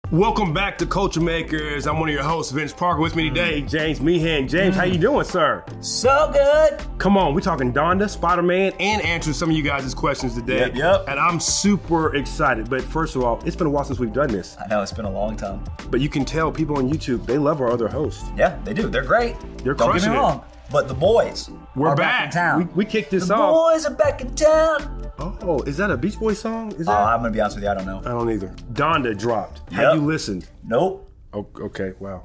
Welcome back to Culture Makers. I'm one of your hosts, Vince Parker. With me today, James Meehan. James, how you doing, sir? So good. Come on, we're talking Donda, Spider-Man, and answering some of you guys' questions today. Yep. And I'm super excited. But first of all, it's been a while since we've done this. I know, it's been a long time. But you can tell people on YouTube, they love our other hosts. Yeah, they do. They're great. They're Don't crushing get me it. wrong. But the boys We're are back. in town. We kicked this the off. boys are back in town. Oh, is that a Beach Boys song? Is that? I'm going to be honest with you, I don't know. I don't either. Donda dropped. Yep. Have you listened? Nope. Oh, okay, wow.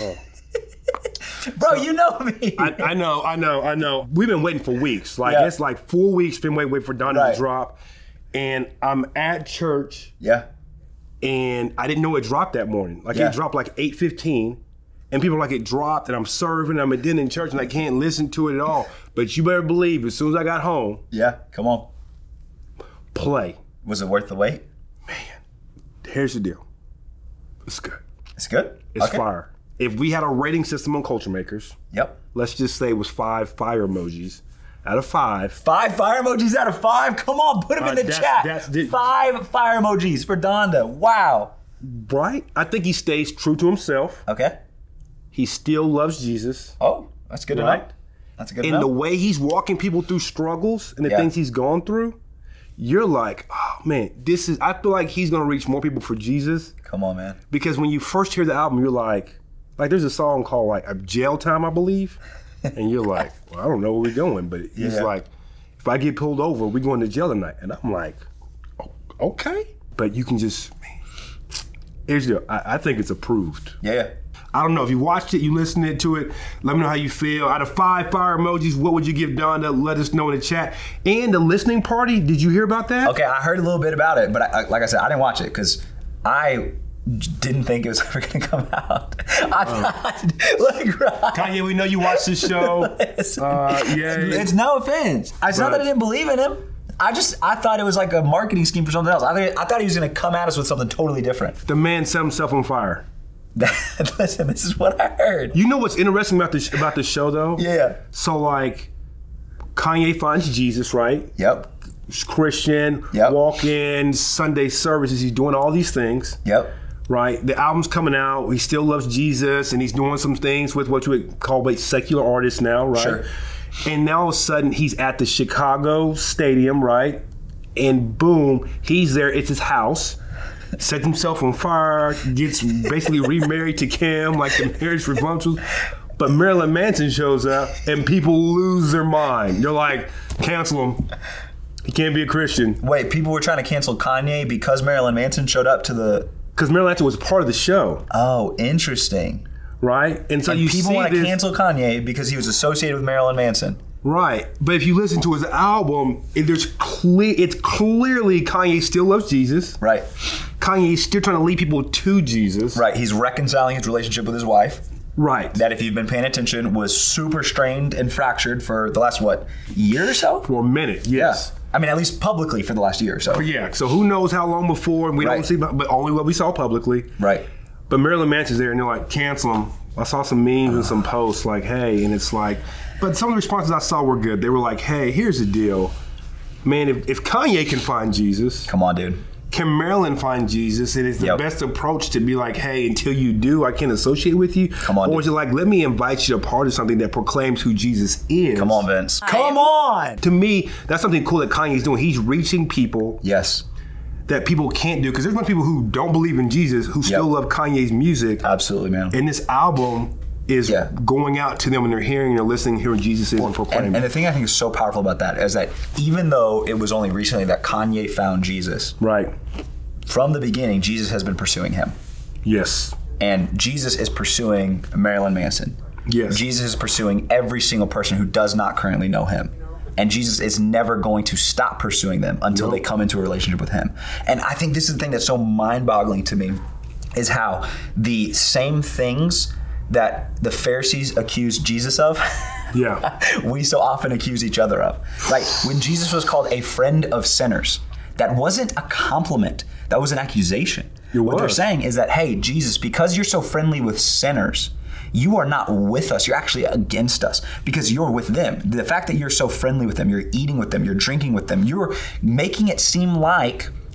Bro, you know me. I know. We've been waiting for weeks. Like, Yeah. it's like 4 weeks been waiting for Donda Right. to drop. And I'm at church, Yeah. and I didn't know it dropped that morning. Like, Yeah. it dropped like 8:15. And people are like, it dropped, and I'm serving, I'm in church, and I can't listen to it at all. But you better believe, as soon as I got home, Yeah, come on. play. Was it worth the wait? Here's the deal. It's good. It's good? It's Okay. fire. If we had a rating system on Culture Makers, Yep. let's just say it was 5 fire emojis out of 5. 5 fire emojis out of 5? Come on, put them in the chat. that's 5 fire emojis for Donda. Wow. Right? I think he stays true to himself. Okay. He still loves Jesus. Oh, that's good to Right. know. That's good to And know. the way he's walking people through struggles and the Yeah. things he's gone through, you're like, oh man, I feel like he's gonna reach more people for Jesus. Come on, man. Because when you first hear the album, you're like there's a song called like Jail Time, I believe. And you're like, well, I don't know where we're going, but he's Yeah. like, if I get pulled over, we're going to jail tonight. And I'm like, oh, okay. But you can just, here's the deal. I think it's approved. Yeah. I don't know if you watched it, you listened to it. Let me know how you feel. Out of 5 fire emojis, what would you give Donda? Let us know in the chat. And the listening party, did you hear about that? Okay, I heard a little bit about it, but like I said, I didn't watch it because I didn't think it was ever going to come out. I thought, Kanye, we know you watched this show. it's no offense. It's not that I didn't believe in him. I thought it was like a marketing scheme for something else. I thought he was going to come at us with something totally different. The man set himself on fire. Listen, this is what I heard. You know what's interesting about the show, though? Yeah. So, like, Kanye finds Jesus, right? Yep. He's Christian, Yep. walk-in, Sunday services. He's doing all these things. Yep. Right? The album's coming out. He still loves Jesus, and he's doing some things with what you would call secular artists now, right? Sure. And now all of a sudden, he's at the Chicago Stadium, right? And boom, he's there. It's his house. Sets himself on fire, gets basically remarried to Kim, like the marriage reversals. But Marilyn Manson shows up, and people lose their mind. They're like, cancel him. He can't be a Christian. Wait, people were trying to cancel Kanye because Marilyn Manson showed up to the... Because Marilyn Manson was part of the show. Oh, interesting. Right? And so you people see want to this, cancel Kanye because he was associated with Marilyn Manson. right? But if you listen to his album, it's clearly Kanye still loves Jesus. Right. Kanye's still trying to lead people to Jesus. Right. He's reconciling his relationship with his wife. Right. That, if you've been paying attention, was super strained and fractured for the last, year or so? For a minute, yes. Yeah. I mean, at least publicly for the last year or so. Yeah, so who knows how long before, and we don't Right. see, but only what we saw publicly. Right. But Marilyn Manson's there, and they're like, cancel him. I saw some memes and some posts like, hey, and it's like, but some of the responses I saw were good. They were like, hey, here's the deal. Man, if Kanye can find Jesus, Come on, dude. can Marilyn find Jesus? And it's the Yep. best approach to be like, hey, until you do, I can't associate with you. Come on, Or is it like, let me invite you to part of something that proclaims who Jesus is? Come on, Vince. Come on! To me, that's something cool that Kanye's doing. He's reaching people Yes. that people can't do. Because there's a bunch of people who don't believe in Jesus who still love Kanye's music. Absolutely, man. And this album is going out to them when they're hearing, they're listening, hearing Jesus is and proclaiming. And the thing I think is so powerful about that is that even though it was only recently that Kanye found Jesus, right. from the beginning, Jesus has been pursuing him. Yes. And Jesus is pursuing Marilyn Manson. Yes. Jesus is pursuing every single person who does not currently know him. And Jesus is never going to stop pursuing them until they come into a relationship with him. And I think this is the thing that's so mind-boggling to me, is how the same things that the Pharisees accused Jesus of, we so often accuse each other of. Right? When Jesus was called a friend of sinners, that wasn't a compliment. That was an accusation. What they're saying is that, hey, Jesus, because you're so friendly with sinners, you are not with us. You're actually against us because you're with them. The fact that you're so friendly with them, you're eating with them, you're drinking with them, you're making it seem like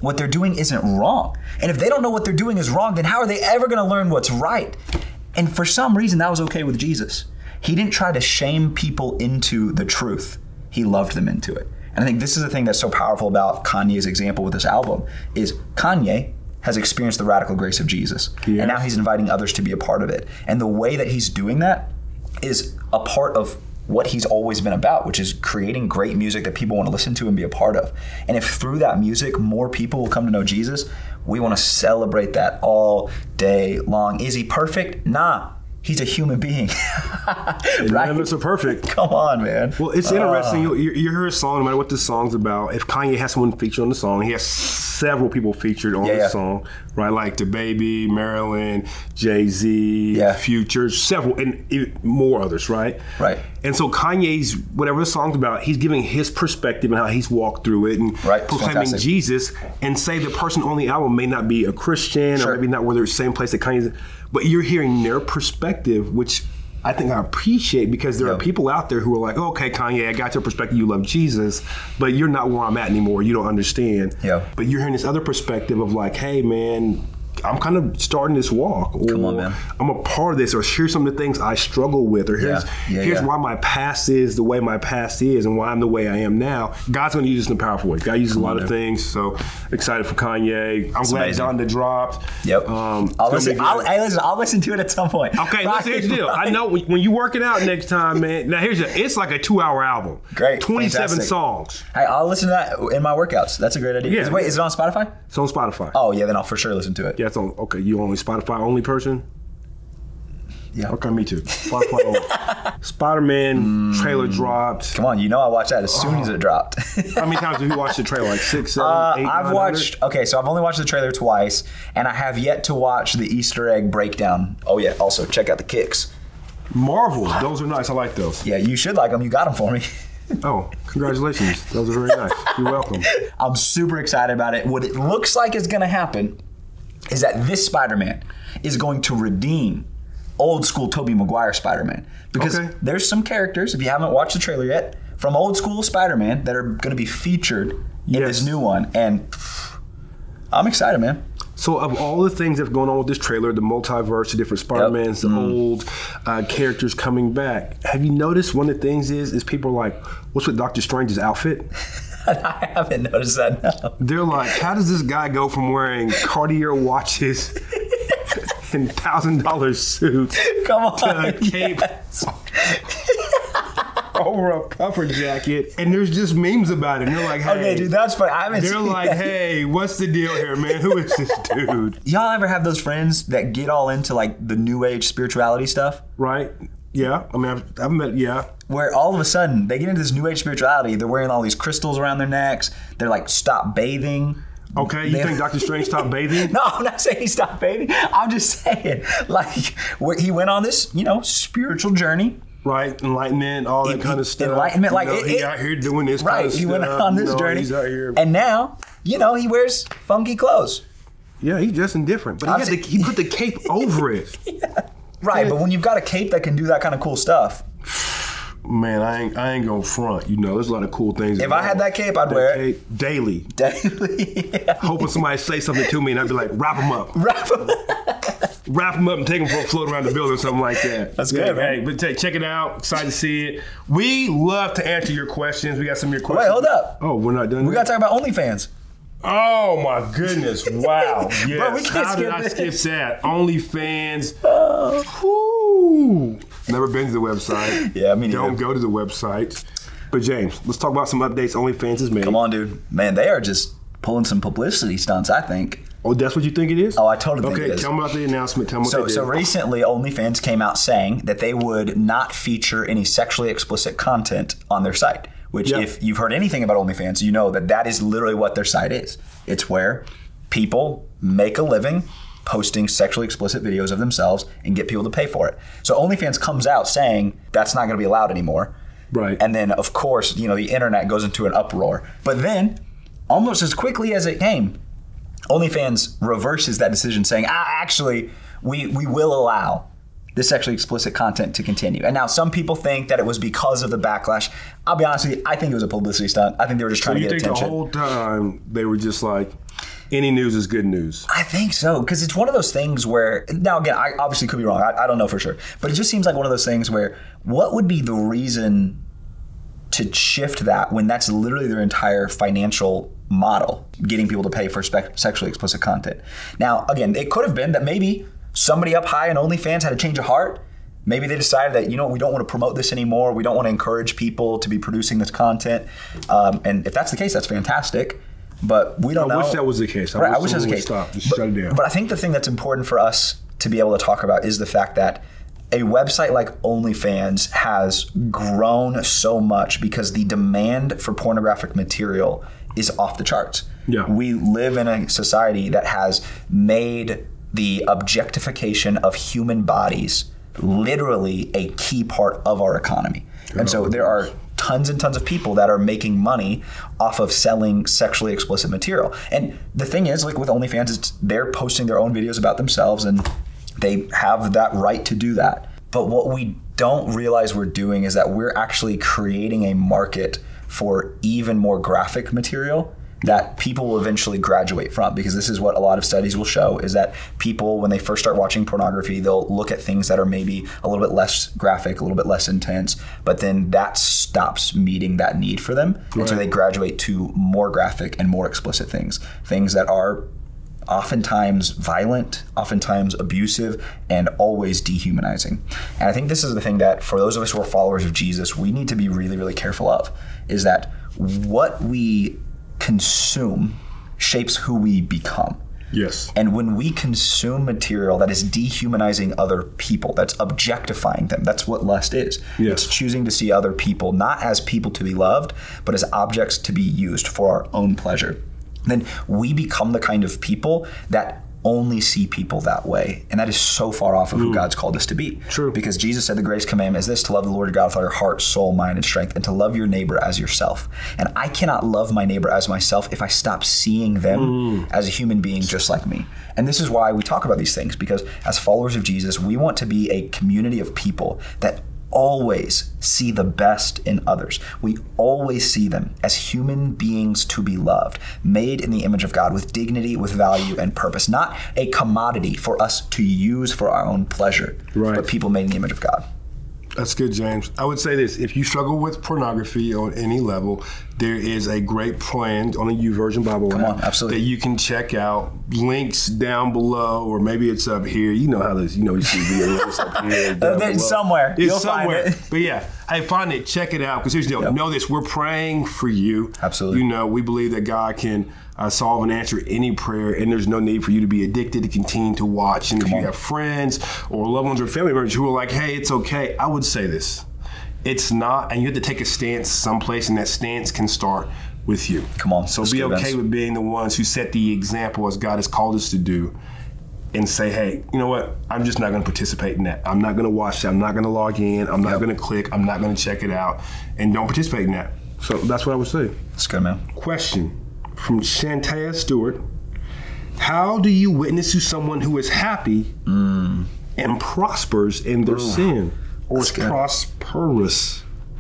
what they're doing isn't wrong. And if they don't know what they're doing is wrong, then how are they ever going to learn what's right? And for some reason, that was okay with Jesus. He didn't try to shame people into the truth. He loved them into it. And I think this is the thing that's so powerful about Kanye's example with this album is Kanye has experienced the radical grace of Jesus. Yes. And now he's inviting others to be a part of it. And the way that he's doing that is a part of what he's always been about, which is creating great music that people want to listen to and be a part of. And if through that music, more people will come to know Jesus, we want to celebrate that all day long. Is he perfect? Nah. He's a human being. Right? None of us are perfect. Come on, man. Well, it's interesting. You hear a song, no matter what the song's about. If Kanye has someone featured on the song, he has several people featured on the song, right? Like DaBaby, Marilyn, Jay-Z, Future, several, and more others, right? Right. And so Kanye's, whatever the song's about, he's giving his perspective and how he's walked through it and proclaiming Jesus. And say the person on the album may not be a Christian or maybe not where they're the same place that Kanye's, but you're hearing their perspective, which I think I appreciate because there are people out there who are like, okay, Kanye, I got your perspective. You love Jesus, but you're not where I'm at anymore. You don't understand. Yeah. But you're hearing this other perspective of like, hey, man, I'm kind of starting this walk. Or come on, man. I'm a part of this. Or here's some of the things I struggle with. Or here's why my past is the way my past is and why I'm the way I am now. God's going to use this in a powerful way. God uses a lot of things. So excited for Kanye. I'm glad Donda dropped. Yep. I'll listen to it at some point. Okay, listen, here's the deal. I know when you work it out next time, man. Now it's like a 2-hour album. Great. 27 songs. Hey, I'll listen to that in my workouts. That's a great idea. Yeah. Is it on Spotify? It's on Spotify. Oh yeah, then I'll for sure listen to it. Yeah, it's on. Okay, you only Spotify only person? Yeah. Okay, me too. Spotify only. Spider-Man trailer dropped. Come on, you know I watched that as soon as it dropped. How many times have you watched the trailer? Like 6, 7, 8, I've watched. Okay, so I've only watched the trailer twice, and I have yet to watch the Easter egg breakdown. Oh yeah, also check out the kicks. Marvels, those are nice. I like those. Yeah, you should like them. You got them for me. Oh, congratulations. Those are very nice. You're welcome. I'm super excited about it. What it looks like is going to happen is that this Spider-Man is going to redeem old school Tobey Maguire Spider-Man. Because there's some characters, if you haven't watched the trailer yet, from old school Spider-Man that are going to be featured in this new one. And I'm excited, man. So of all the things that's going on with this trailer, the multiverse, the different Spider-Mans, the old characters coming back, have you noticed one of the things is people are like, what's with Doctor Strange's outfit? I haven't noticed that, no. They're like, how does this guy go from wearing Cartier watches and $1,000 suits to a cape over a puffer jacket? And there's just memes about it. And they're like, hey. Okay, dude, that's funny. I haven't They're seen like, that. hey, what's the deal here, man? Who is this dude? Y'all ever have those friends that get all into like the new age spirituality stuff? Right. Yeah. I mean, I've met, Where all of a sudden they get into this new age spirituality. They're wearing all these crystals around their necks. They're like, stop bathing. Okay, you think Dr. Strange stopped bathing? No, I'm not saying he stopped bathing. I'm just saying, like, he went on this, spiritual journey. Right, enlightenment, all that kind of stuff. Enlightenment, he out here doing this kind of stuff. He went on this journey. He's out here. And now, he wears funky clothes. Yeah, he's dressing different. But he put the cape over it. Yeah. Right, but when you've got a cape that can do that kind of cool stuff. Man, I ain't gonna front. There's a lot of cool things. If I had that cape, I'd wear it. Daily. Daily, yeah. Hoping somebody say something to me and I'd be like, wrap them up. Wrap them up and take them for a float around the building or something like that. That's good, man. Hey, but check it out. Excited to see it. We love to answer your questions. We got some of your questions. Wait, hold up. Oh, we're not done We got to talk about OnlyFans. Oh my goodness! Wow. Yes. Bro, we can't How did I skip that? OnlyFans. Never been to the website. Yeah, me neither. Don't go to the website. But James, let's talk about some updates OnlyFans has made. Come on, dude. Man, they are just pulling some publicity stunts, I think. Oh, that's what you think it is? Oh, I totally think it is. Okay, tell me about the announcement. Tell me what they did. So recently, OnlyFans came out saying that they would not feature any sexually explicit content on their site. Which, if you've heard anything about OnlyFans, you know that is literally what their site is. It's where people make a living posting sexually explicit videos of themselves and get people to pay for it. So OnlyFans comes out saying that's not going to be allowed anymore. Right. And then, of course, the internet goes into an uproar. But then, almost as quickly as it came, OnlyFans reverses that decision saying, actually, we will allow this sexually explicit content to continue. And now some people think that it was because of the backlash. I'll be honest with you, I think it was a publicity stunt. I think they were just trying to get attention. So you think the whole time they were just like, Any news is good news. I think so, because it's one of those things where, now again, I obviously could be wrong. I don't know for sure. But it just seems like one of those things where what would be the reason to shift that when that's literally their entire financial model, getting people to pay for sexually explicit content? Now, again, it could have been that maybe somebody up high in OnlyFans had a change of heart. Maybe they decided that, we don't want to promote this anymore. We don't want to encourage people to be producing this content. And if that's the case, that's fantastic. But we don't know. I wish that was the case. I wish that was the case. Stop. Just shut it down. But I think the thing that's important for us to be able to talk about is the fact that a website like OnlyFans has grown so much because the demand for pornographic material is off the charts. Yeah. We live in a society that has made the objectification of human bodies literally a key part of our economy. And so there are tons and tons of people that are making money off of selling sexually explicit material. And the thing is, like with OnlyFans, they're posting their own videos about themselves and they have that right to do that. But what we don't realize we're doing is that we're actually creating a market for even more graphic material that people will eventually graduate from, because this is what a lot of studies will show, is that people, when they first start watching pornography, they'll look at things that are maybe a little bit less graphic, a little bit less intense, but then that stops meeting that need for them. Right. And so they graduate to more graphic and more explicit things that are oftentimes violent, oftentimes abusive, and always dehumanizing. And I think this is the thing that for those of us who are followers of Jesus, we need to be really, really careful of, is that what we consume shapes who we become. Yes. And when we consume material that is dehumanizing other people, that's objectifying them, that's what lust is. Yes. It's choosing to see other people not as people to be loved, but as objects to be used for our own pleasure. Then we become the kind of people that only see people that way. And that is so far off of who God's called us to be. True. Because Jesus said the greatest commandment is this: to love the Lord your God with all your heart, soul, mind, and strength, and to love your neighbor as yourself. And I cannot love my neighbor as myself if I stop seeing them as a human being just like me. And this is why we talk about these things, because as followers of Jesus, we want to be a community of people that always see the best in others. We always see them as human beings to be loved, made in the image of God, with dignity, with value, and purpose. Not a commodity for us to use for our own pleasure, right, but people made in the image of God. That's good, James. I would say this: if you struggle with pornography on any level, there is a great plan on the YouVersion Bible app absolutely, that you can check out. Links down below, or maybe it's up here. You know how this, you see videos up here. It's somewhere. It's somewhere. But yeah, hey, find it, check it out. Because here's the deal. Know this: we're praying for you. Absolutely. We believe that God can solve and answer any prayer, and there's no need for you to be addicted to continue to watch. And if you have friends or loved ones or family members who are like, hey, it's okay, I would say this: it's not, and you have to take a stance someplace, and that stance can start with you. Come on. So be okay with being the ones who set the example as God has called us to do, and say, hey, you know what? I'm just not going to participate in that. I'm not going to watch that. I'm not going to log in. I'm not going to click. I'm not going to check it out. And don't participate in that. So that's what I would say. That's good, man. Question from Shantea Stewart: how do you witness to someone who is happy and prospers in their sin, or is prosperous?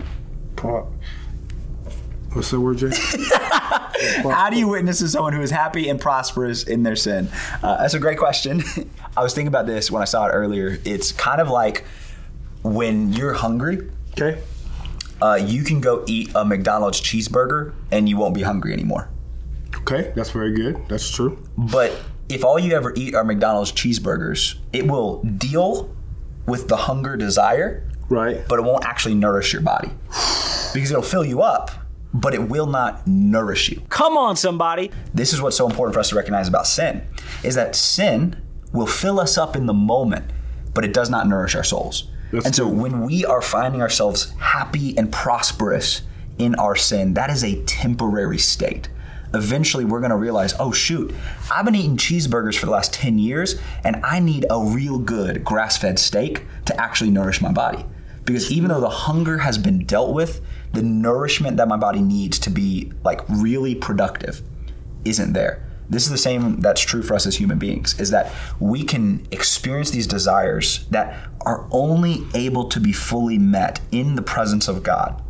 What's that word, Jay? How do you witness to someone who is happy and prosperous in their sin? That's a great question. I was thinking about this when I saw it earlier. It's kind of like when you're hungry. Okay. You can go eat a McDonald's cheeseburger and you won't be hungry anymore. Okay, that's very good. That's true. But if all you ever eat are McDonald's cheeseburgers, it will deal with the hunger desire, right? But it won't actually nourish your body, because it'll fill you up, but it will not nourish you. Come on, somebody. This is what's so important for us to recognize about sin, is that sin will fill us up in the moment, but it does not nourish our souls. And so when we are finding ourselves happy and prosperous in our sin, that is a temporary state. Eventually, we're going to realize, oh, shoot, I've been eating cheeseburgers for the last 10 years, and I need a real good grass-fed steak to actually nourish my body. Because even though the hunger has been dealt with, the nourishment that my body needs to be like really productive isn't there. This is the same that's true for us as human beings, is that we can experience these desires that are only able to be fully met in the presence of God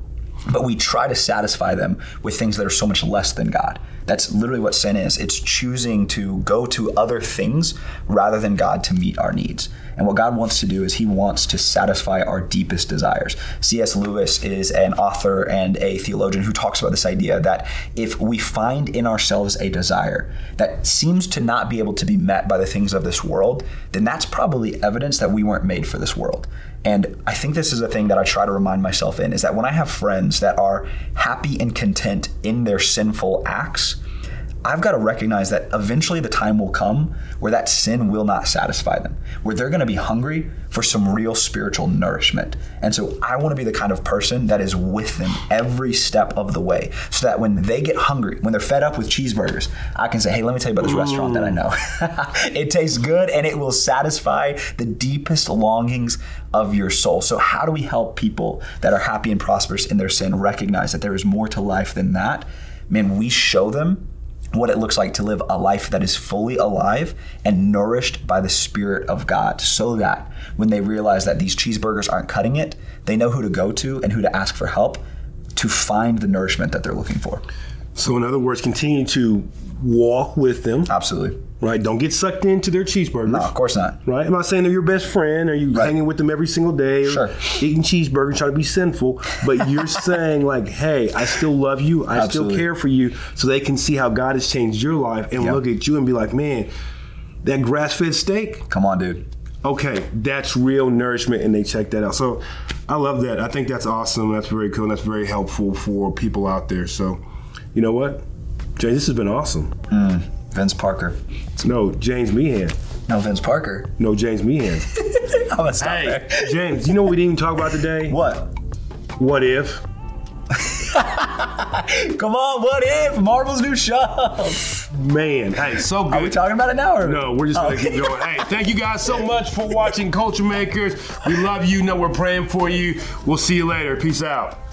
but we try to satisfy them with things that are so much less than God. That's literally what sin is. It's choosing to go to other things rather than God to meet our needs. And what God wants to do is he wants to satisfy our deepest desires. C.S. Lewis is an author and a theologian who talks about this idea that if we find in ourselves a desire that seems to not be able to be met by the things of this world, then that's probably evidence that we weren't made for this world. And I think this is a thing that I try to remind myself in, is that when I have friends that are happy and content in their sinful acts, I've got to recognize that eventually the time will come where that sin will not satisfy them, where they're going to be hungry for some real spiritual nourishment. And so I want to be the kind of person that is with them every step of the way, so that when they get hungry, when they're fed up with cheeseburgers, I can say, hey, let me tell you about this restaurant that I know. It tastes good and it will satisfy the deepest longings of your soul. So how do we help people that are happy and prosperous in their sin recognize that there is more to life than that? Man, we show them what it looks like to live a life that is fully alive and nourished by the Spirit of God, so that when they realize that these cheeseburgers aren't cutting it, they know who to go to and who to ask for help to find the nourishment that they're looking for. So in other words, continue to walk with them. Absolutely. Right? Don't get sucked into their cheeseburgers. No, of course not. Right? I'm not saying they're your best friend or you hanging with them every single day or eating cheeseburgers, trying to be sinful, but you're saying like, hey, I still love you. I still care for you, so they can see how God has changed your life and look at you and be like, man, that grass-fed steak. Come on, dude. Okay, that's real nourishment, and they check that out. So I love that. I think that's awesome. That's very cool. And that's very helpful for people out there. So you know what? James, this has been awesome. Vince Parker. No, James Meehan. No, Vince Parker. No, James Meehan. I'm gonna stop there. James, you know what we didn't even talk about today? What? What if? Come on, what if? Marvel's new show. Man, hey, so good. Are we talking about it now? Or? No, we're just going to keep going. Hey, thank you guys so much for watching Culture Makers. We love you. Know we're praying for you. We'll see you later. Peace out.